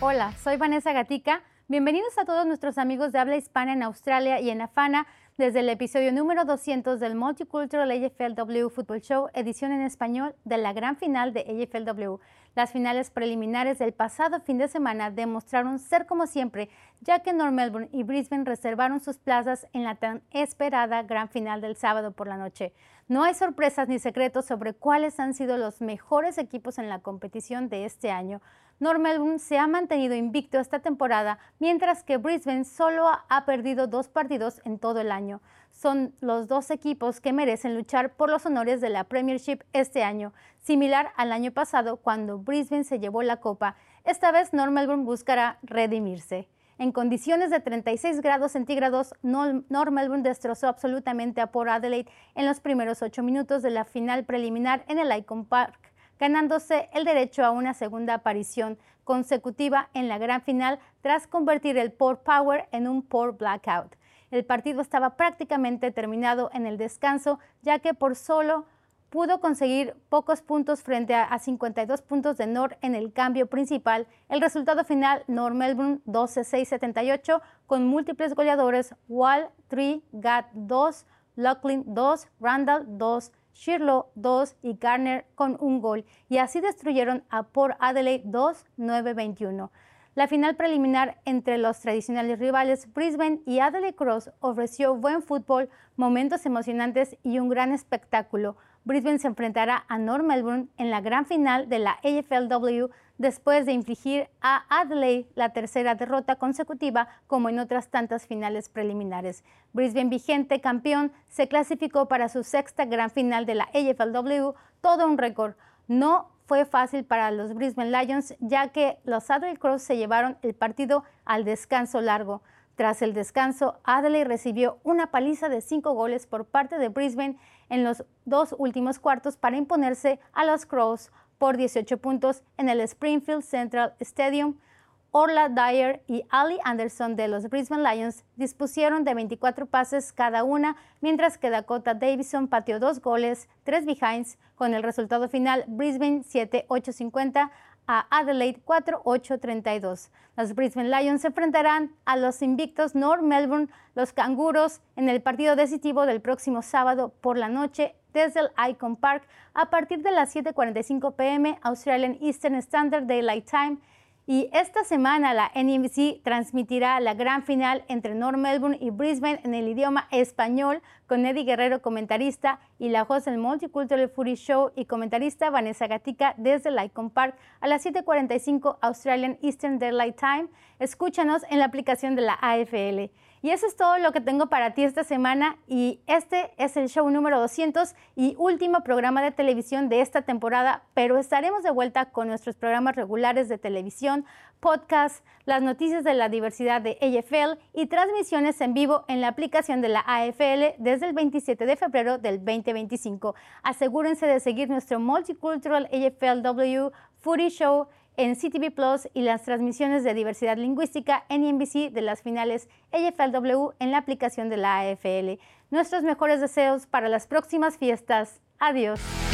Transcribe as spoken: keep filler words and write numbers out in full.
Hola, soy Vanessa Gatica. Bienvenidos a todos nuestros amigos de habla hispana en Australia y en AFANA desde el episodio número doscientos del Multicultural A F L W Football Show, edición en español de la gran final de A F L W. Las finales preliminares del pasado fin de semana demostraron ser como siempre, ya que North Melbourne y Brisbane reservaron sus plazas en la tan esperada gran final del sábado por la noche. No hay sorpresas ni secretos sobre cuáles han sido los mejores equipos en la competición de este año. North Melbourne se ha mantenido invicto esta temporada, mientras que Brisbane solo ha perdido dos partidos en todo el año. Son los dos equipos que merecen luchar por los honores de la Premiership este año, similar al año pasado cuando Brisbane se llevó la copa. Esta vez North Melbourne buscará redimirse. En condiciones de treinta y seis grados centígrados, North Melbourne destrozó absolutamente a Port Adelaide en los primeros ocho minutos de la final preliminar en el Icon Park, ganándose el derecho a una segunda aparición consecutiva en la gran final tras convertir el Port Power en un Port Blackout. El partido estaba prácticamente terminado en el descanso, ya que por solo pudo conseguir pocos puntos frente a cincuenta y dos puntos de North en el cambio principal. El resultado final, North Melbourne doce seis setenta y ocho, con múltiples goleadores: Wall tres, Gatt dos, Lachlan dos, Randall dos, Shirlow dos y Garner con un gol, y así destruyeron a Port Adelaide dos nueve veintiuno. La final preliminar entre los tradicionales rivales Brisbane y Adelaide Cross ofreció buen fútbol, momentos emocionantes y un gran espectáculo. Brisbane se enfrentará a North Melbourne en la gran final de la A F L W después de infligir a Adelaide la tercera derrota consecutiva, como en otras tantas finales preliminares. Brisbane, vigente campeón, se clasificó para su sexta gran final de la A F L W, todo un récord. No fue fácil para los Brisbane Lions, ya que los Adelaide Crows se llevaron el partido al descanso largo. Tras el descanso, Adelaide recibió una paliza de cinco goles por parte de Brisbane en los dos últimos cuartos para imponerse a los Crows por dieciocho puntos en el Springfield Central Stadium. Orla Dyer y Ali Anderson de los Brisbane Lions dispusieron de veinticuatro pases cada una, mientras que Dakota Davison pateó dos goles, tres behinds, con el resultado final Brisbane siete ocho cincuenta a Adelaide cuatro ocho treinta y dos. Los Brisbane Lions se enfrentarán a los invictos North Melbourne, los Canguros, en el partido decisivo del próximo sábado por la noche desde el Icon Park a partir de las siete cuarenta y cinco p m Australian Eastern Standard Daylight Time. Y esta semana la N B C transmitirá la gran final entre North Melbourne y Brisbane en el idioma español, con Eddie Guerrero comentarista y la host del Multicultural Footy Show y comentarista Vanessa Gatica desde el Icon Park a las siete cuarenta y cinco Australian Eastern Daylight Time. Escúchanos en la aplicación de la A F L. Y eso es todo lo que tengo para ti esta semana, y este es el show número doscientos y último programa de televisión de esta temporada, pero estaremos de vuelta con nuestros programas regulares de televisión, podcast, las noticias de la diversidad de A F L y transmisiones en vivo en la aplicación de la A F L desde el veintisiete de febrero del veinte veinticinco. Asegúrense de seguir nuestro Multicultural A F L W Footy Show en C T V Plus y las transmisiones de diversidad lingüística en N B C de las finales A F L W en la aplicación de la A F L. Nuestros mejores deseos para las próximas fiestas. Adiós.